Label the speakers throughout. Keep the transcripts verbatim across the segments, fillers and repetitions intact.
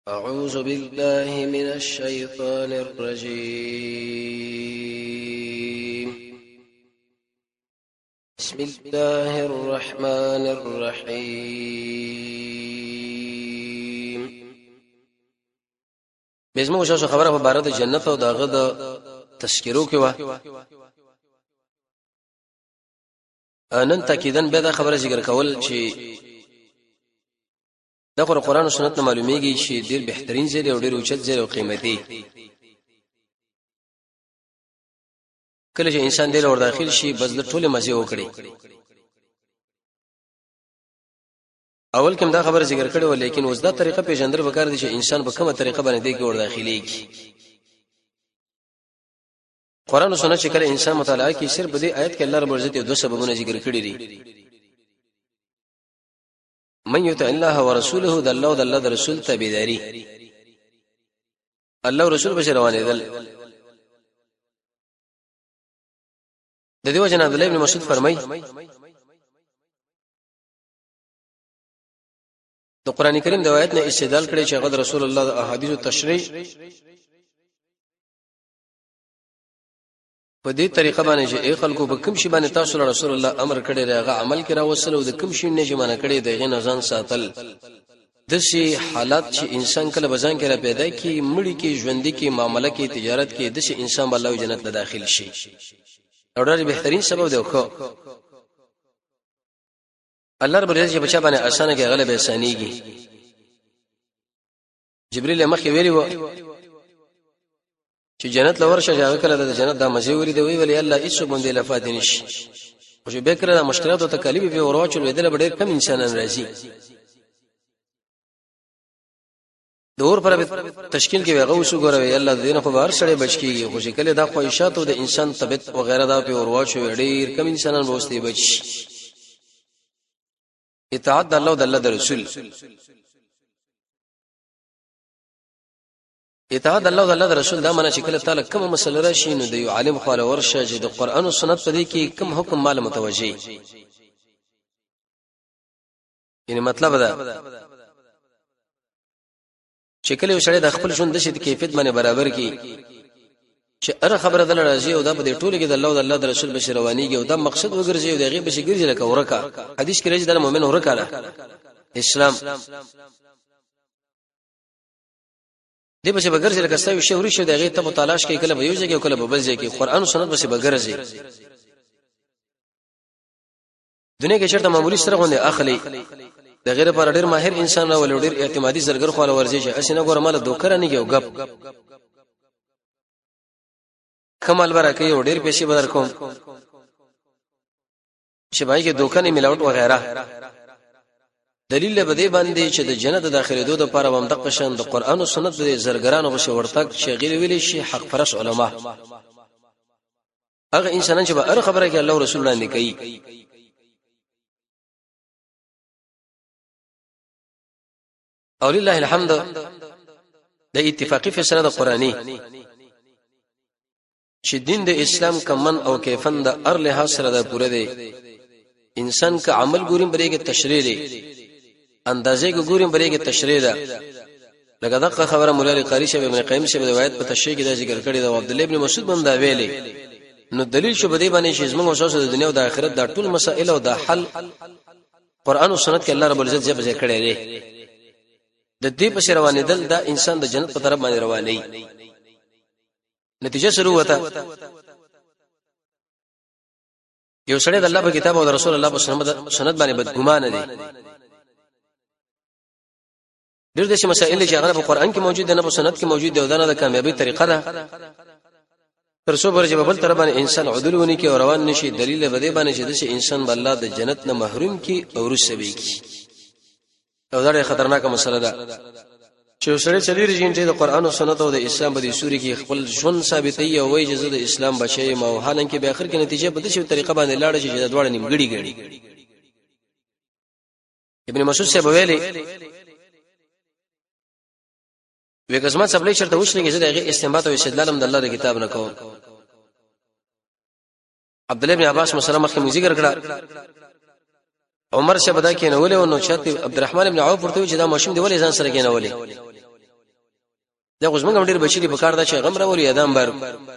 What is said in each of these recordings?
Speaker 1: أعوذ بالله من الشيطان الرجيم. بسم الله الرحمن الرحيم. بزمو شاشه خبره په بار د جنت او داغه د تذکرو کې و انن تاکیدن به دا خبره ذکر کول چې د قرآن او سنت نه معلومیږي چې ډیر بهترین ځای او ډیر اوچت ځای او قیمتي کله چې انسان دل ور داخل شي بس د ټوله مزه وکړي. اول کوم دا خبره ذکر کړې و لیکن اوس دا طریقه پیژندل وکړ دي چې انسان په کومه طریقه باندې دی کې ور داخليږي. قرآن او سنت چې کله انسان مطالعه کوي صرف په دې آیت کې الله رب عزت دوه سببونه ذکر کړی دي. من يطع الله ورسوله د الله او د الله د رسول تابعداري. الله رسول بشروانه دل د دې وجه نه عبد الله ابن مسعود فرمای د قران کریم د آیات نه استدلال کړي چې هغه رسول الله د احادیث تشریع په دې طریقه باندې چې ای خلکو په کوم شی باندې تاسو رسول الله امر کړی راغه عمل کړه وسلو د کوم شی نه جمانه کړی دغه نزان ساتل د شي حالات چې انسان کله بزان کې را پیدا کی مړی کې ژوند کې معاملې کې تجارت کې د شي انسان الله جنت ته داخل شي. اورل بهترین سبب دی خو الله رب العزت په چا باندې اسانه کې غلبه اسانيږي. جبريل مخې ویلی و چې جنت لور شجاعه کړه د جنت د مزوري دی وی ولی الله هیڅ باندې لفات نشي او چې به کړه د مشکلات او تکالیف په ورواچو ودل ډېر کم انسانان راځي. دور پر تشکیل کې وغه وسو غوړوي الله دینه په بار سره بچکیږي خو چې کله د خواهشات او د انسان طبيعت او غیره دا په ورواچو ډېر کم انسانان وستي بچ. اطاعت الله او د الله د رسول اطاعت الله او الله د رسول دا معنی چې کله تعالی کوم مسله راشي نو د یو عالم خو له ورشه چې د قران او سنت په دې کې کوم حکم مال متوجي. یعنی مطلب دا چې کله یو سړی د خپل ژوند د شت کیفیت باندې برابر کی چې اره خبره دل راځي او دا په دې ټوله کې د الله او د الله د رسول بشروانیږي او دا مقصد وګرځي او دغه بشي ګرځي لکه ورکا حدیث کې راځي د مؤمن ورکا اسلام دې به بغرض لکه ستاسو شوري شو دغه ته متلاش کوي کله به یو ځای کې کله به بل ځای کې قران او سنت به بغرض دنیا کې چرته معمولی سره غونډه اخلي د غیر پر ډیر ماهر انسان او ډیر اعتمادي زرګر خو له ورځي چې اسنه ګور مال دوکره نه کېو غپ کمال برکه یو ډیر پیسې بدر کوم چې بای کې دوکه نه ملاوت وغیرہ. دلیل به دې باندې چې د جنت د داخله دوه لپاره هم د قشن د قران او سنت د زرګرانو غو شورتک شغیل ویلي شي حق فرش علما هغه انسانان چې به هر خبره کې الله رسول الله کوي. او لله الحمد د اتفاقی فیصله د قرآنی چې دین د اسلام کمن او کیفن د ار له سره د پوره دی. انسان کا عمل ګوریم بری کې تشریح دی اندازې ګوریم بری کې تشریح ده. لکه دغه خبره مولا قاری شه ابن قیم شه روایت په تشریح کې د ذکر کړی دا عبد الله ابن مسعود هم دا ویلي. نو دلیل شو بده باندې چې زموږ اساس د دنیا او د آخرت د ټول مسائل او د حل قران او سنت کې الله رب العزت ځبه کړی دی. د دې په روانې دل دا انسان د جنت په طرف باندې رواني نتیجه شروع وته. یو سړی د الله په کتاب او د رسول الله په سنت باندې بدګمانه دی. ډېر د شي مسائل چې هغه په قران کې موجود دي نه په سنت کې موجود دي او دا نه د کامیابی طریقه ده. تر څو برجه بل تر باندې انسان عدل ونی کې او روان نشي دلیل به دی باندې چې د شي انسان بل الله د جنت نه محروم کی او رسوي کی. او دا ډېر خطرناک مسله ده چې سړی چلی رژینټه د قران او سنت او د اسلام په دې سوري کې خپل ژوند ثابتي او وایي چې د اسلام بچي ما حالانکه به اخر کې نتیجه په دې طریقه باندې لاړ شي چې د دوړ نیمګړي ګړي. ابن مسعود صاحب ویلي وګزما څبلې چرته وښلې چې دغه استنباط او استدلال هم د الله د کتاب نه کوم. عبد الله بن عباس مسله مخکې ذکر کړه عمر شه بدا کې نه ولې او نو شرط عبدالرحمن ابن عوف ورته چې دا ماشوم دی ولې ځان سره کې نه ولې دا غوښمن ډیر بچی په کار دا چې غم راولي ادم بار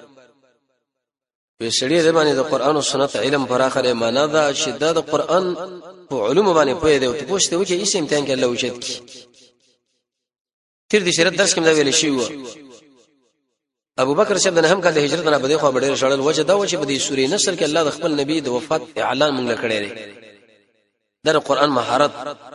Speaker 1: په سړي د باندې د قران او سنت علم پراخه معنا دا چې د قران په علوم باندې پوهه دی او پوښتنه وکړي ایسه امتحان کې الله وجد کی تیر دې شرط درس کې دا ویل شي و ابو بکر صاحب نه هم کله هجرت نه بده خو ډېر شړل وجه دا و چې په دې سورې نصر کې الله د خپل نبی د وفات اعلان مونږ کړی دی د قران مهارت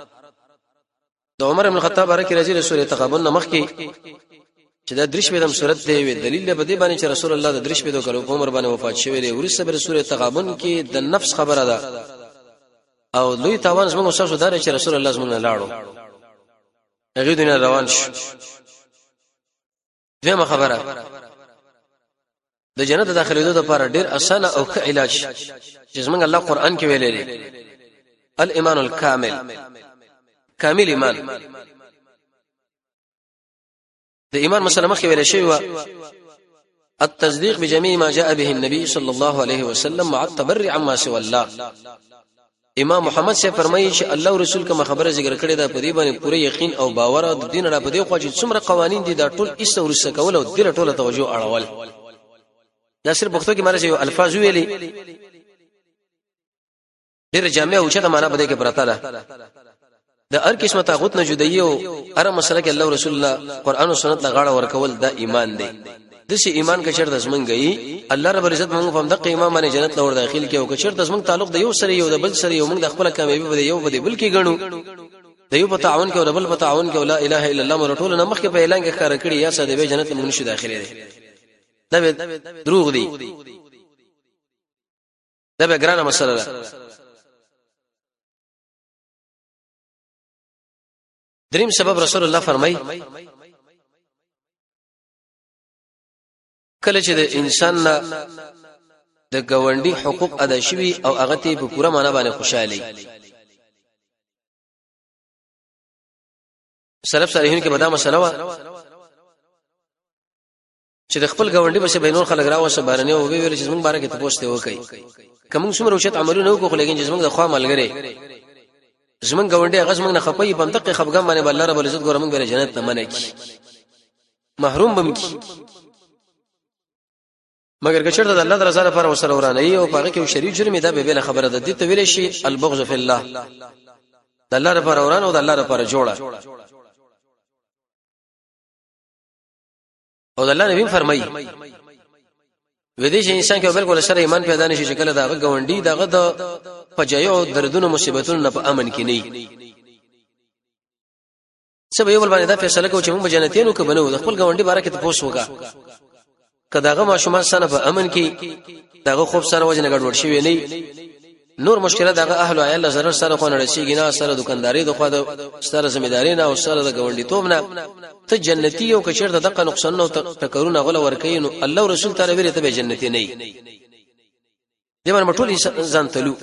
Speaker 1: د عمر بن الخطاب رضی الله عنه سورې تغابن مخ کې چې دا درش بيدم صورت دی دلیل به دی باندې چې رسول الله د درش بيدو کړو عمر باندې وفات شوی دی ورسره بر سورې تغابن کې د نفس خبره ده او لوی تاوان زموږ اوسه دار چې رسول الله زموږ نه لاړو هغه دنیا روان شو دغه خبره د جنت داخليدو لپاره ډیر اسانه او ښه علاج چې زموږ الله قران کې ویلي دی الايمان الكامل کامل ایمان د ایمان مسله مخې ویل شوی و التصديق بجميع ما جاء به النبي صلى الله عليه وسلم مع التبرع عما سوى الله امام محمد سے فرمایي چې الله او رسول کوم خبره ذکر کړې ده په دې باندې پوره یقین او باور او د دین را په دې خو چې څومره قوانین دي دا ټول ایسه ورسره کول او دله ټوله توجه اړول دا صرف پښتو کې معنی یو الفاظ ویلي ډېر جامع او چته معنا بده کې پراته ده د هر قسمه طاغوت نه جدایي او هر مسله کې الله رسول الله قران او سنت لغاړه ورکول دا ایمان دی دسی ایمان کا شرط زمنګ گئی الله رب العزت موږ په دغه ایمان باندې جنت لور داخل کې او که شرط زمنګ تعلق د یو سره یو د بل سره یو موږ د خپل کامیابی بده یو بده بل کې غنو د یو په تعاون کې او د بل په تعاون کې لا اله الا الله مرټول نه مخکې په اعلان کې کار کړی یا ساده به جنت موږ نشو داخله دي دا دروغ دي دا به ګرانه مسله ده دریم سبب رسول الله فرمای کله چې د انسان نه د ګوندی حقوق ادا شوي او هغه ته په پوره معنا باندې خوشاله سلف صالحین کې بدا مسله وا چې د خپل ګوندی په بینور خلک راوسه بارنه او ویل چې موږ بارے کې تاسو ته وکي کوم څومره وشت عملونه وکړو لیکن چې موږ د خوا ملګری زمون ګوندی هغه زمون نه خپي په دقه خپګان باندې الله رب العزت ګورم موږ به جنت نه منه کی محروم بم کی مگر که چرته د الله رضا لپاره وسره ورانه او پاره کې شریک جرم دا به بل خبره ده دي ته ویل شي البغض فی الله د الله لپاره ورانه او د الله لپاره جوړه او د الله نبی فرمایي ودې چې انسان کې بالکل سره ایمان پیدا نشي چې کله دا غونډي دغه د فجایع دردونو مصیبتونو نه په امن کې نه سبا یو بل باندې دا فیصله کوي چې موږ جنتینو کې بنو د خپل غونډي باره کې تاسو وکا کداغه ماشومان سره په امن کې داغه خوب سره وجه نه ګډوډ شي نه نور مشکله داغه اهل او عیال سره سره خو نه رسیږي نه سره دکانداري د خو د سره زمیداری نه او سره د غونډي توب نه ته جنتی او کچر د دغه نقصان نو تکرونه غل ورکینو الله رسول تعالی ویل ته به جنتی نه دی باندې ټول ځان تلو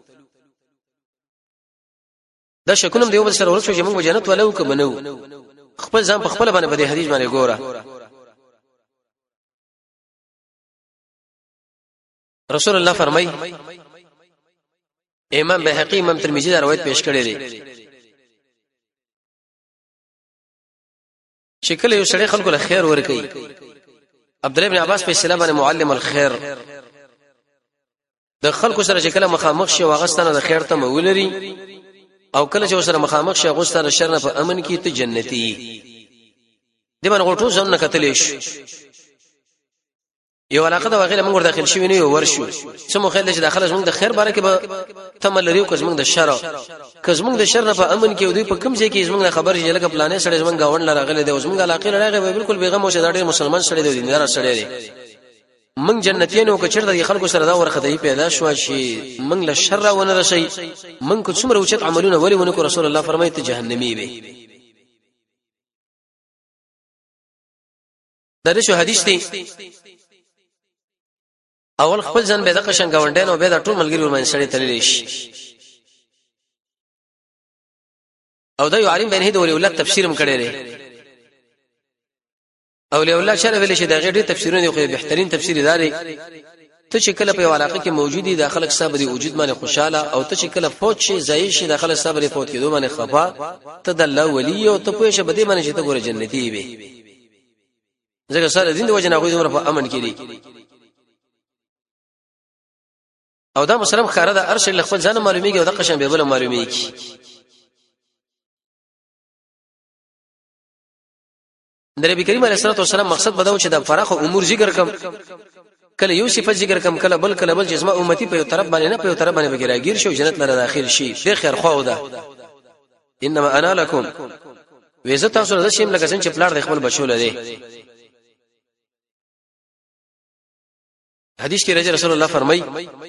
Speaker 1: دا شکونم دیو بل سره ورسو چې موږ جنت ولو که بنو خپل ځان په خپل باندې په حدیث باندې ګوره رسول الله فرمای امام بهقی امام ترمذی دا روایت پیش کړی دی شکل یو سړی خلکو له خیر ورکي عبد الله بن عباس په اسلام باندې معلم الخير د خلکو سره چې کله مخامخ شي واغستانه د خیر ته مولري او کله چې سره مخامخ شي غوستانه شر نه په امن کې ته جنتی دی باندې غوټو ځن نه کتلې شي یو علاقه دا وغیرہ موږ داخل شوی نه یو ورشو سمو خیال چې داخله موږ د خیر باره کې به تمل لري او موږ د شر کزموږ د شر نه په امن کې دوی په کوم ځای کې موږ خبر یې لکه پلانې سره موږ گاوند لراغله دی موږ علاقه لراغه بالکل بیغم او شداډي مسلمان سره دی دیندار سره دی موږ جنتیانو که چیرته د خلکو سره دا ورخدای پیدا شو شي موږ له شر ونه رسي موږ کو څومره اوچت عملونه ولي ونه کو رسول الله فرمایي ته جهنمی وي دا شو حدیث دی اول خپل ځان به د قشن گاونډین او به د ټول ملګری ورمن سره تللی شي او دا یو عالم بینه د ولولت تفسیر هم کړی دی او ولولت شرف ویل شي دا غیر تفسیرونه دی خو بهترین تفسیر داري ته چې کله په علاقه کې موجودي د خلک صاحب دی وجود باندې خوشاله او ته چې کله فوت شي ځای شي د خلک صاحب دی فوت کېدو باندې خفا ته د الله ولی او ته په شه بده باندې چې ته ګوره جنتی وي ځکه سره دین د وجه نه غوې دومره په امن کې دي او دا مسلم خاره د ارش له خپل ځان معلومیږي او د قشن به بل معلومیږي نبی کریم علیه الصلاه والسلام مقصد بداو چې د فراخ امور ذکر کم کله یو صفات ذکر کم کله بل کله بل جسمه امتی په یو طرف باندې نه په یو طرف باندې بګراګیر شو جنت لره داخل شي د خیر خو ده انما انا لكم وېزه تاسو د شیم لکه څنګه چې پلار د خپل بچو لري حدیث کې رسول الله فرمای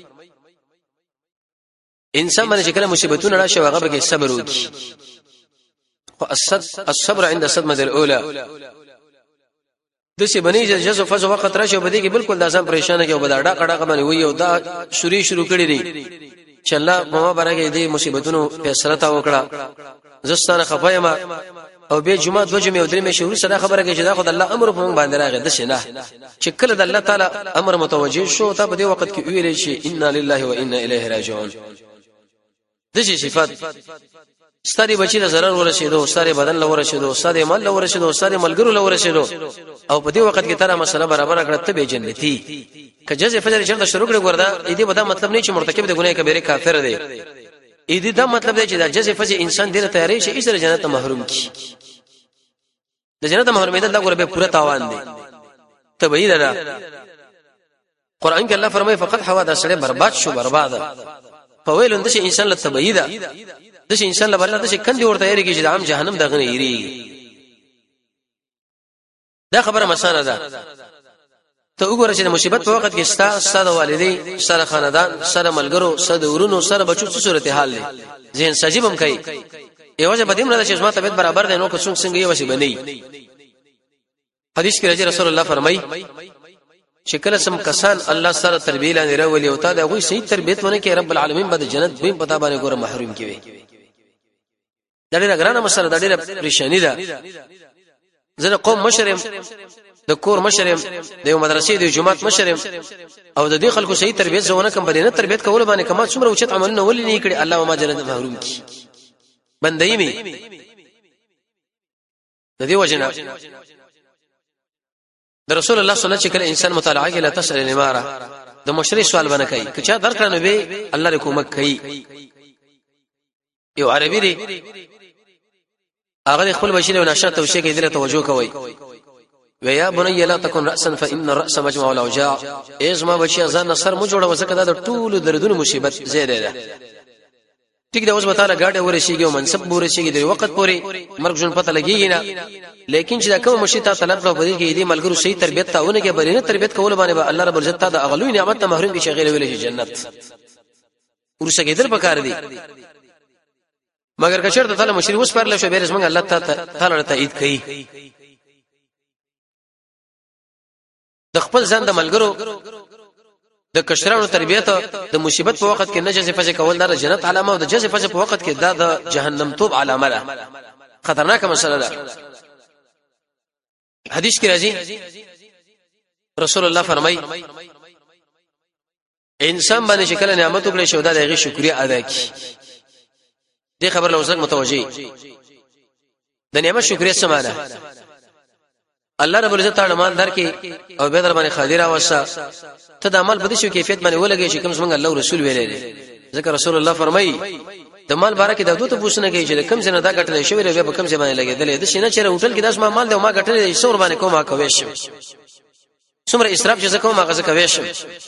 Speaker 1: انسان باندې کله مصیبتونه راشي هغه به صبر وکړي او الصبر عند الصدمه الاولى د څه بنې جزو فزو وخت راشي بده کې بالکل د ځان پریشانه کې او بدا ډا کډا باندې وي او دا شروع شروع کړی دی چې الله ما برګه دې مصیبتونو فیصله تا وکړه زستانه خفایم او به جمعه دو جمعه درې مې شروع سره خبره کې چې دا خدای الله امر په موږ باندې راغی د شنه چې کله د الله تعالی امر متوجه شو ته په دې وخت کې ویل شي ان لله و انا الیه راجعون د شي صفات ستاري بچی د zarar ورسېدو ستاري بدن له ورسېدو ستاري مال له ورسېدو ستاري ملګرو له ورسېدو او په دې وخت کې تر مسله برابر کړه ته به جنتی کجه فجر چرته شروع کړي ګوردا دې په دا مطلب نه چې مرتکب د ګناه کبیره کافر دی اې دې دا مطلب دی چې د جزء فجر انسان دې تیارې شي ایسره جنت محروم کی د جنت محرومیت الله ګوره به پوره تاوان دی تبعید ده قران کې الله فرمایي فقط حوا دا سره برباد شو برباد فویل اند شي انسان له تبعید د شي انسان له بل د شي کندي ورته یری کې چې د عام جهنم دغه نه یری دا خبره مسانه ده ته وګوره چې د مصیبت په وخت کې ستا ساده والدي سره خاندان سره ملګرو سره ورونو سره بچو څه صورت حال دي ذهن سجيبم کوي ایواجه بدیم نه چې ما طبيعت برابر دی نو که څنګه څنګه یې وسی بنئ حدیث کې رسول الله فرمایي چې کله سم کسان الله سره تربیه لري راولي او تا دا غوي صحیح تربیت ونه کې رب العالمین به جنت به پتا باندې ګوره محروم کیوي دا ډېر ګرانه مسله دا ډېر پریشانی ده زه قوم مشرم د کور مشرم د یو مدرسې د جماعت مشرم او د دې خلکو صحیح تربیت زونه کم بدینه تربیت کول باندې کما څومره اوچت عملونه ولې نه کړي الله ما جنت محروم کی بندای می د دې وجنه د رسول الله صلی الله علیه وسلم چې انسان مطالعه کې لا تسال الاماره د مشري سوال باندې کوي که چا درکړنه به الله لري کومک کوي یو عربي دی هغه خپل بچی له نشه توشي کې دله توجه کوي ويا بني لا تكن راسا فان الراس مجمع الاوجاع ازما بچی ځان نصر مو جوړه وسکه دا ټول دردونه مصیبت زیاده ده ټیک دا اوس به تعالی گاډه ورشيږي او منصب ورشيږي د وخت پورې مرګ جون پته لګيږي نه لیکن چې دا کوم مشیتا طلب کړو په دې کې دې ملګرو صحیح تربيت تاونه کې برینه تربيت کول باندې به الله رب العزت د اغلوی نعمت ته محروم کې شغله ویلې جنت ورسه کېدل پکار دي مگر کچر ته تعالی مشری اوس پرله شو بیرز موږ الله تعالی ته تایید کوي د خپل ځان د ملګرو د کشرانو تربیت د مصیبت په وخت کې نه جزې فجې کول د جنت علامه او د جزې فجې په وخت کې دا د جهنم توب علامه ده خطرناک مسله ده حدیث کې راځي رسول الله فرمایي انسان باندې شکل نعمت وکړي شو دا دغه شکریا ادا کړي دې خبر له وسک متوجي د نعمت شکریا سمانه الله رب العزت تعالی مال درکې او به در باندې خادره وسه ته د عمل په دې شو کیفیت باندې ولګي چې کوم څنګه الله رسول ویلې ذکر رسول الله فرمایي د مال باره کې د دوه پوښتنه کوي چې کوم څنګه دا غټلې شوی ربه په کوم ځای باندې لګېدلې د شینه چیرې هوټل کې داس ما مال دی ما غټلې څور باندې کومه کوي شم څومره اسراف چې کومه غزه کوي شم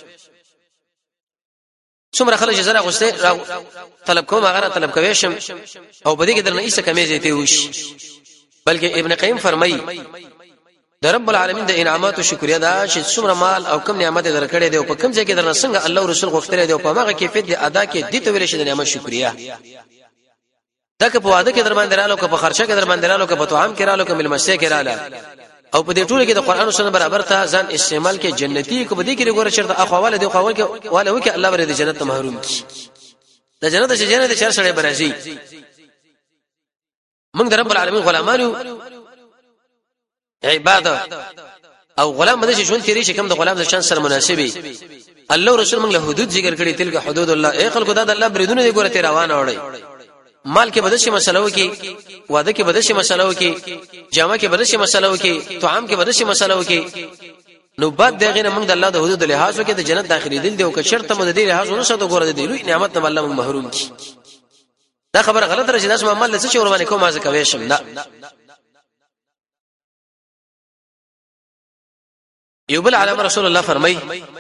Speaker 1: څومره خلک زره غوسته طلب کومه غره طلب کوي شم او په دې کې درنه ایسه کمی زیته وش بلکې ابن قیم فرمایي د رب العالمین د انعامات او شکریا دا چې څومره مال او کم نعمت درکړې دی او په کم ځای کې درنه څنګه الله رسول غوښتل دی او په هغه کیفیت دی ادا کې دي ته ویل شي د نعمت شکریا دا که په واده کې در باندې رالو که په خرچه کې در باندې رالو که په توام کې رالو که ملمسته کې رااله او په دې ټول کې د قران او سنت برابر ته ځان استعمال کې جنتی کو په دې کې ګوره چرته اخواله دی خواله کې واله وکي الله ورته جنت ته محروم کی د جنت چې جنت چر سره برازي موږ د رب العالمین غلامانو عبادت او غلام مده شون تیری چې کوم د غلام د شان سره مناسبي الله رسول موږ له حدود ذکر کړي تلګه حدود الله اي خلکو دا د الله بریدونه دي ګوره ته روان وړي مال کې بدشي مسله وکي واده کې بدشي مسله وکي جامه کې بدشي مسله وکي طعام کې بدشي مسله وکي نو بعد دغه نه موږ د الله د حدود لحاظ وکي د جنت داخلي دل دی او که شرط مو د دې لحاظ ونه شته ګوره دی لوی نعمت نه الله محروم کی دا خبره غلطه راځي داس مال څه چور باندې کوم ازه کوي شم نه یو بل علامه رسول الله فرمای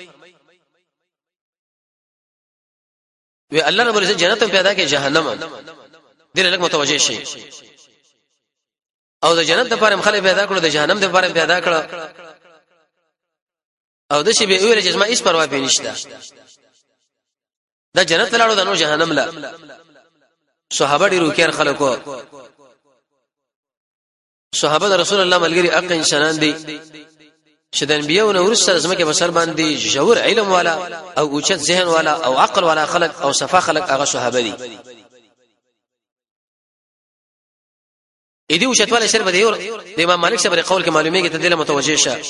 Speaker 1: وی الله رب العزت جنت پیدا کې جهنم دې لږ متوجه شي او د جنت لپاره مخالف پیدا کړو د جهنم لپاره پیدا کړو او د شی به ویل چې ما هیڅ پروا پې نشته دا جنت لاړو د نو جهنم لا صحابه ډیرو کېر خلکو صحابه د رسول الله ملګری اق انسانان دي چې د انبیو نو ورسره زمکه بشر باندې جوړ علم والا او اوچت ذهن والا او عقل والا خلق او صفا خلق هغه صحابه دي اې دې اوچت والا شر بده د امام مالک صاحب قول کې معلومه کې تدله متوجه شه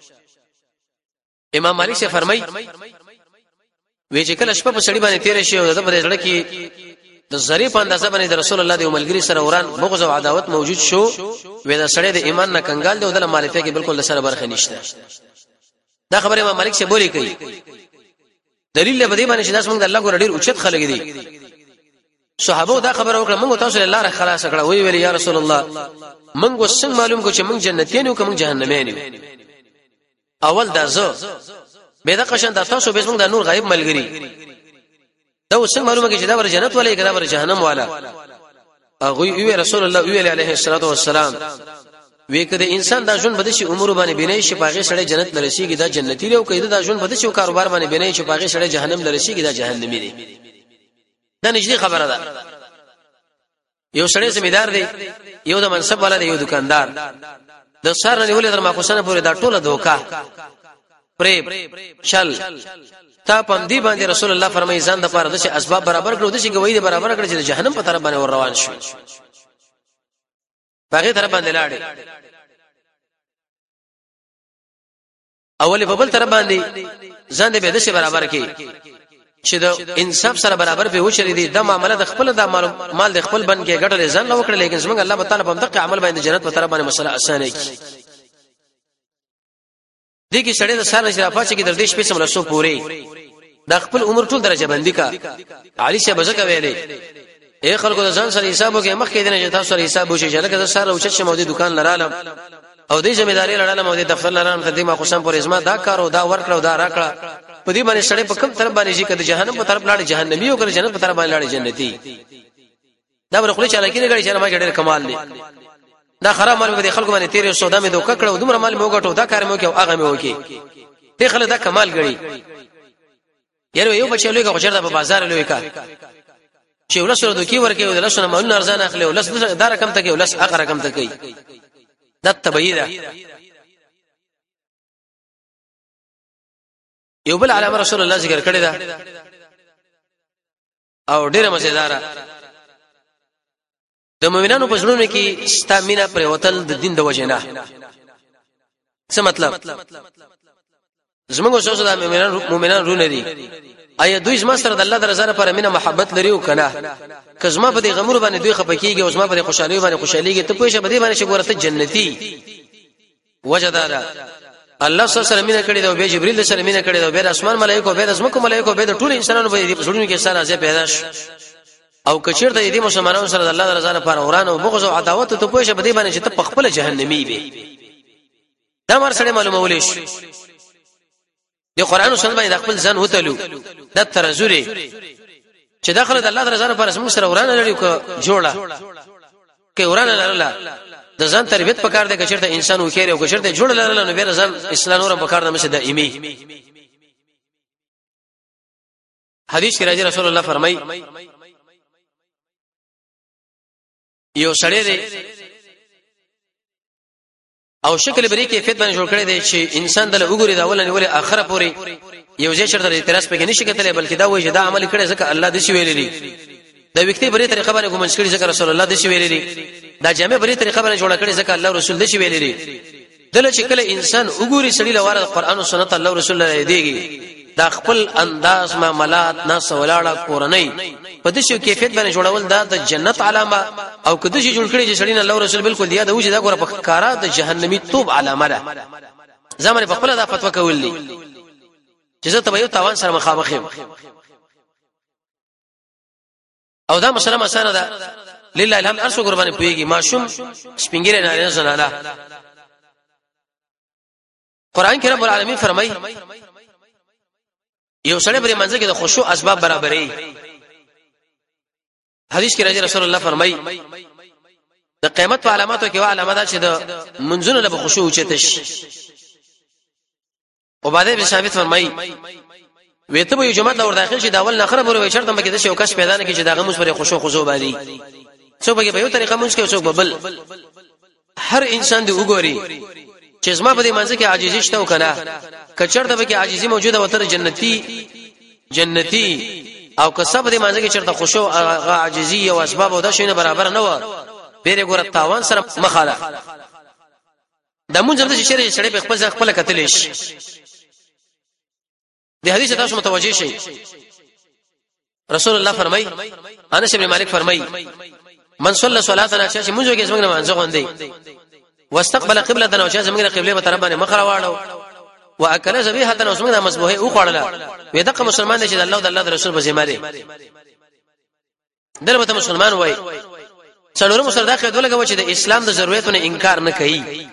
Speaker 1: امام مالک سے فرمای وی چې کله شپه په سړی باندې تیر شي او د په ځړه کې د ظریف اندازه باندې د رسول الله د ملګری سره وران بغض او عداوت موجود شو وې د سړی د ایمان نه کنګال دی او د مالفه کې بالکل سره برخه نشته دا خبره امام مالک سے بولی کوي دلیل له بده باندې چې داس موږ د الله ګور ډیر اوچت خلک دي صحابه دا خبره وکړه موږ تاسو الله را خلاص کړه وی ویل یا رسول الله موږ وسنګ معلوم کو چې موږ جنتیان یو کوم جهنمین یو اول دا زه به دا قشن د تاسو به موږ د نور غیب ملګری دا وسنګ معلومه کې چې دا ور جنت ولا کې دا ور جهنم والا اغه وی رسول الله وی علیه الصلاۃ والسلام وی کده انسان دا ژوند بده شي عمر باندې بنای شي پاغه سړی جنت لرسیږي دا جنتی له کده دا ژوند بده شي کاروبار باندې بنای شي پاغه سړی جهنم لرسیږي دا جهنمی دی دا نږدې خبره ده یو سړی زمیدار دی یو د منصب والا دی یو دکاندار د سار نه ولې در ما کوسنه پورې دا ټوله دوکا پرې چل تا پم دی باندې رسول الله فرمایي ځان د پاره د شي اسباب برابر کړو د شي گوي برابر کړی چې جهنم په طرف باندې ور روان شي باغې طرف باندې لاړې اولی په بل طرف باندې ځان دې به د شي برابر کړي چې د انصاف سره برابر به وشري دي د معاملې د خپل د مال د خپل بن کې ګټل ځان لو کړل لیکن څنګه الله تعالی په دغه عمل باندې جنت په طرف باندې مسله اسانه کی دي کې سړی د سار نشرافات کې د دې شپې سم رسو پوری د خپل عمر ټول درجه بندي کا علي شه بزکه ویلې اے خلکو د ځان سره حساب وکي مخکې دنه چې تاسو سره حساب وشي چې لکه د سار او چې مودي دکان لرالم او دې ځمېداري لرالم او دې دفتر لرالم ته دې ما خوشم پر ازما دا کارو دا ورکړو دا راکړه په دې باندې سړی په کوم طرف باندې شي کده جهنم په طرف لاړ جهنمی او کده جنت په طرف باندې لاړ جنتی دا ورخلي چاله کې نه غړي چې ما ګډر کمال دی دا خراب مال به خلکو باندې تیرې سودا مې دوکه کړو دومره مال مې وګټو دا کار مې وکړ هغه مې وکړ دې خلک دا کمال غړي یره یو بچی لوی کا خچردا په بازار لوی کا چې ولسره دوکي ورکه او لسنه مال ارزان اخلي او لس دا رقم ته کې ولس هغه رقم ته کوي دا تبعیدا یو بل علامه رسول الله ذکر کړی دا او ډیره مزیدار د مؤمنانو په ژوند کې ستامینه پر وتل د دین د وجنه څه مطلب زموږ سوسه د مؤمنان مؤمنان رونه دي ایا دوی زما سره د الله درزانه پر امینه محبت لري او کنه که زما په دې غمر باندې دوی خپکیږي او زما په خوشحالي باندې خوشحاليږي ته پوهشه بده باندې چې ګورته جنتی وجدارا الله صلی الله علیه وسلم کړي دا به جبرئیل سره مینه کړي دا به اسمان ملائکه به د زمکو ملائکه به د ټول انسانانو په زړونو کې سره ځای پیدا شي او کچیر د دې مسلمانانو سره د الله درزانه پر اوران او بغض او عداوت ته پوهشه بده باندې چې ته په خپل جهنمی به دا مر سره معلومه شي د قران او سنت باندې خپل ځان وتلو د ترزوري چې داخله د الله درزانه پر اسمو سره ورانه لري کو جوړه کې ورانه لرله د ځان تربيت پکار دی چې چرته انسان وکړي او چې چرته جوړ لرله نو به ځان اسلام نور پکار نه مشه دایمي حدیث کې راځي رسول الله فرمای یو سړی دی او شکل بری کې فیت باندې جوړ کړی دی چې انسان دله وګوري دا ولني ولې اخره پوري یو ځای چرته اعتراض پکې نشي کېدلی بلکې دا وایي چې دا عمل کړي ځکه الله دې شی ویلي دا وکتی بری طریقه باندې کوم مشکل ځکه رسول الله دې شی ویلي دا جامع بری طریقه باندې جوړ کړي ځکه الله رسول دې شی ویلي دله چې کله انسان وګوري سړي لواره قرآن او سنت الله رسول الله دیږي دا خپل انداز معاملات ناس ولاړه کورنۍ په دې شو کیفیت باندې جوړول دا د جنت علامه او کده چې جوړ کړي چې سړی نه الله رسول بالکل دی دا وجه دا ګوره په کارا د جهنمی توب علامه ده زمونه په خپل دا فتوا کولې چې زه ته یو تاوان سره مخامخ یم او دا مسله مسانه ده لله الحمد ارسو قرباني پويږي ماشوم سپینګره نه زنانه قران کې رب العالمین فرمایي یو سړی پر منځ کې د خشوع اسباب برابرې حدیث کې راځي رسول الله فرمایي د قیامت په علاماتو کې وا علامه ده چې د منځونو له خشوع اوچتش عباده بن ثابت فرمایي وېته به یو جماعت لور داخل شي دا اول نخره بوله چرته مکه د شي او کس پیدا نه کی چې داغه موږ پر خشوع خضوع باندې څوک به په یو طریقه موږ کې څوک ببل هر انسان دی وګوري چې زما په دې منځ کې عاجزي شته وکنه کچرته به کې عاجزي موجوده وتر جنتی جنتی او که سب دې منځ کې چرته خشوع عاجزي او اسباب او د شینه برابر نه و بیره ګور تاوان سره مخاله د مونږ د شریعت سره په خپل ځخ خپل کتلې شي د حدیث تاسو متوجي شئ رسول الله فرمای انس بن مالک فرمای من صلى صلاتنا چې موږ کې څنګه منځ غوندي واستقبل قبلتنا او چې څنګه قبله به طرف باندې مخ راوړو واكل ذبيحه او څنګه مسبوحه او خړله وې دغه مسلمان دی چې الله او الله رسول په ذمہ دي دلته مسلمان وای څلورم مسله داخله دغه چې د اسلام د ضرورتونو انکار نه کوي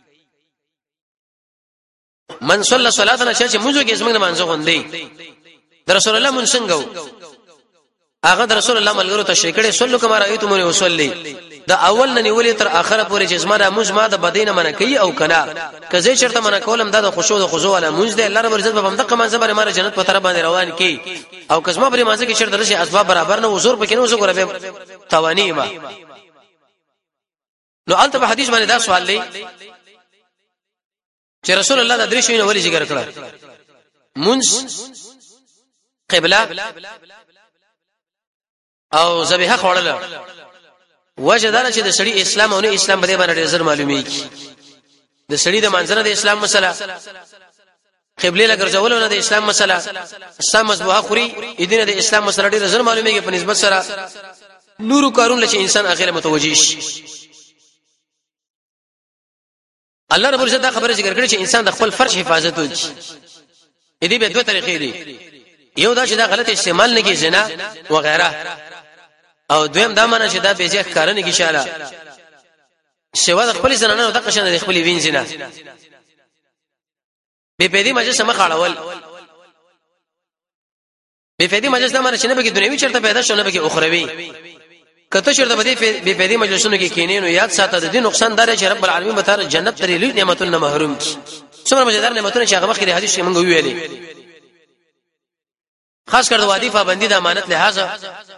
Speaker 1: من صلى صلاتنا چې موږ کې څنګه منځ غوندي د رسول الله مون څنګه هغه د رسول الله ملګرو ته شیکړې صلو کما رایتمونی وصلی دا اول نه نیولې تر اخره پورې چې زما موږ ما د بدینه من کوي او کنا کزه چرته من کولم دا د خشوع د خضوع ولا موږ د الله رب عزت په همدغه منځ باندې ماره جنت په طرف باندې روان کی او کزما په منځ کې چرته رشي اسباب برابر نه وزور پکې نه وزور غره توانی ما نو البته په حدیث باندې دا سوال لې چې رسول الله د درې شوینه ولې ذکر کړل مونږ قبله او ذبیحه خوړل وجه دا چې د سړی اسلام او نه اسلام باندې باندې ډېر معلومیږي د سړی د منځنه د اسلام مسله قبله لګرځول نه د اسلام مسله اسلام مذبوحه خوري اېدنه د اسلام مسله ډېر زر معلومیږي په نسبت سره نور کارون لچې انسان اخیره متوجي شي الله رب العزت دا خبره ذکر کړې چې انسان د خپل فرج حفاظت وکړي دې به دوه طریقې دي یو دا چې دا غلط استعمال نه کی زنا و غیره او دویم دا معنی چې دا به ځکه کارونه کی شاله سیوا د خپل زنانه د قشنه د خپل وین زنا به په دې مجلس مخ اړول به په دې مجلس دا معنی چې نه به کې دنیوي چرته پیدا شونه به کې اخروی کته چرته به دې په دې مجلسونو کې کینې نو یاد ساته د دې نقصان دار چې رب العالمین به تر جنت لري لوی نعمتونه محروم کی څومره مزیدار نعمتونه چې هغه مخکې د حدیث کې مونږ ویلې خاص کر د وادي پابندي د امانت لحاظه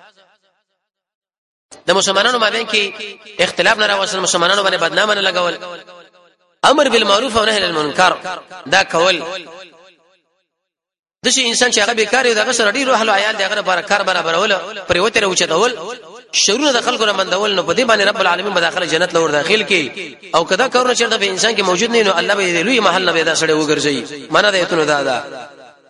Speaker 1: د مسلمانانو مابین کې اختلاف نه راوصل مسلمانانو باندې بدنامه نه لګول امر بالمعروف او نهي عن المنکر دا کول د شي انسان چې هغه بیکار دی دغه سره ډیرو اهل عیال دغه لپاره کار برابرول پر وته اوچتول شرونه د خلکو رمندول نو په دې باندې رب العالمین مداخله جنت لور داخل کی او کدا کارونه چې د انسان کې موجود نه نو الله به لوی محل نه پیدا سره وګرځي معنا د ایتونو دا ده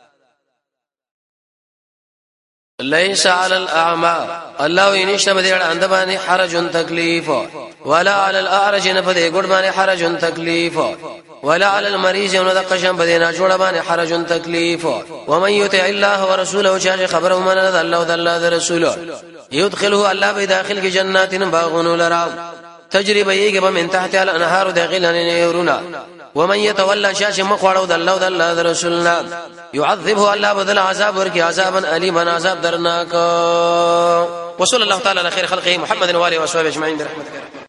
Speaker 1: ليس على الاعمى الله ينشته بده اند باندې حرج تکلیف ولا على الاعرج نه بده ګډ باندې حرج تکلیف ولا على المريض نو د قشم بده نه جوړ باندې حرج تکلیف ومن يطع الله ورسوله شاء خبره من الله او الله رسوله يدخله الله به داخل کی جنات باغون لرا تجربه یې به من تحت الانهار داخلن نهرنا ومن يتولى شاش مخوړو د الله او د الله رسولنا يعذبه الله بدل عذاب ورکی عذابا الیما عذاب درناک وصلی الله تعالی علی خیر خلقه محمد و علیه و صحبه اجمعین برحمتک